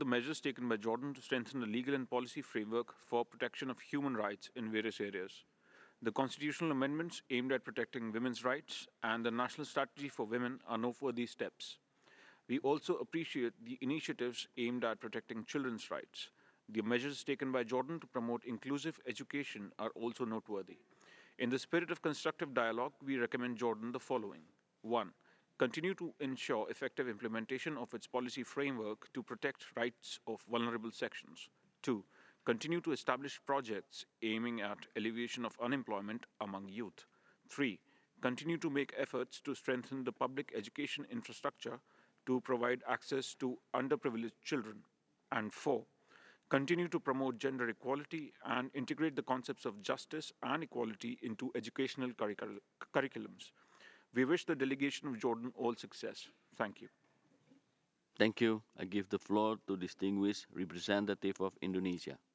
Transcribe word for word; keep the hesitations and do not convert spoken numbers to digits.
measures taken by Jordan to strengthen the legal and policy framework for protection of human rights in various areas. The constitutional amendments aimed at protecting women's rights and the National Strategy for Women are noteworthy steps. We also appreciate the initiatives aimed at protecting children's rights. The measures taken by Jordan to promote inclusive education are also noteworthy. In the spirit of constructive dialogue, we recommend Jordan the following: one. Continue to ensure effective implementation of its policy framework to protect rights of vulnerable sections. two. Continue to establish projects aiming at alleviation of unemployment among youth. three. Continue to make efforts to strengthen the public education infrastructure to provide access to underprivileged children. And four, continue to promote gender equality and integrate the concepts of justice and equality into educational curricul- curriculums. We wish the delegation of Jordan all success. Thank you. Thank you. I give the floor to distinguished representative of Indonesia.